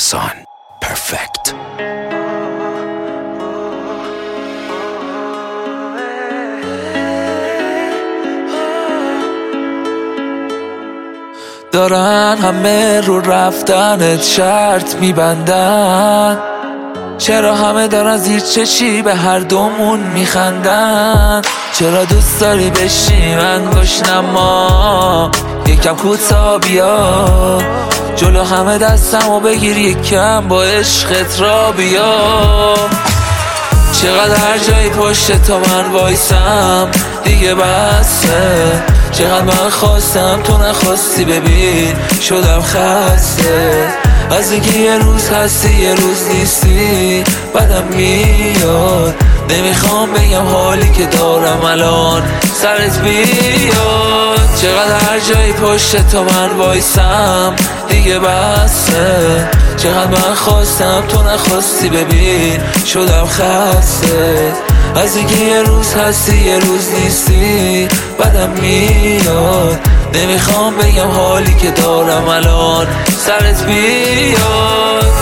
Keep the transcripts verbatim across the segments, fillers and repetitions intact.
احسان پرفکت. دارن همه رو رفتنت شرط میبندن، چرا همه دارن زیر چشی به هر دومون میخندن؟ چرا دوست داری بشی من گشنما؟ یکم کوتا بیا جلو همه دستمو بگیر، یکم با عشقت را بیا. چقدر هر جایی پشت تو من وایسم دیگه بسه، چقدر من خواستم تو نخواستی، ببین شدم خسته از اینکه یه روز هستی یه روز نیستی. بدم میاد نمیخوام بگم حالی که دارم الان سرت بیاد. چقدر هر جایی پشت تو من وایسم دیگه بسه، چقدر من خواستم تو نخواستی، ببین شدم خسته از اینکه یه روز هستی یه روز نیستی. بدم میاد نمیخوام بگم حالی که دارم الان سرت بیاد.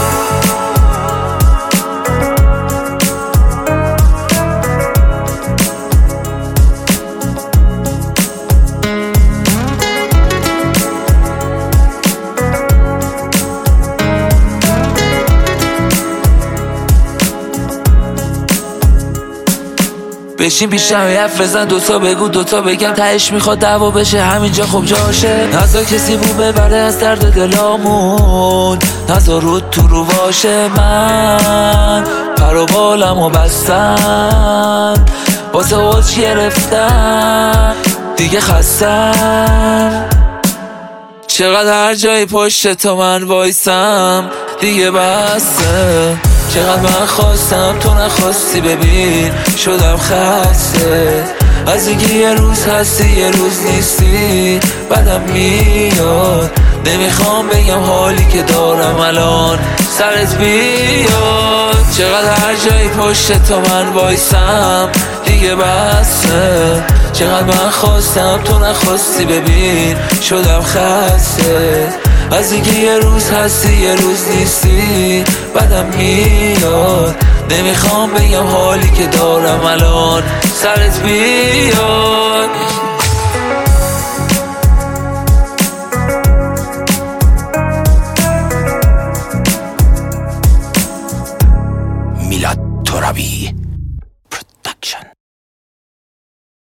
بشین پیشم حرف بزن، دوتا بگو دوتا بگم، تهش میخواد دعوا بشه همینجا خوب جاشه. نذار کسی بو ببره از درد دلامون، نذار رود تو رو باشه. من پر و بالمو بستم واسه اوج گرفتم دیگه خستم. چقدر هر جایی پشت تو من وایسم دیگه بسه، چقدر من خواستم تو نخواستی، ببین شدم خسته از اینکه یه روز هستی یه روز نیستی. بدم میاد نمیخوام بگم حالی که دارم الان سرت بیاد. چقدر هر جایی پشت تو من وایسم دیگه بسه، چقدر من خواستم تو نخواستی، ببین شدم خسته از اینکه یه روز هستی یه روز نیستی. بدم میاد نمیخوام بگم حالی که دارم الان سرت بیاد.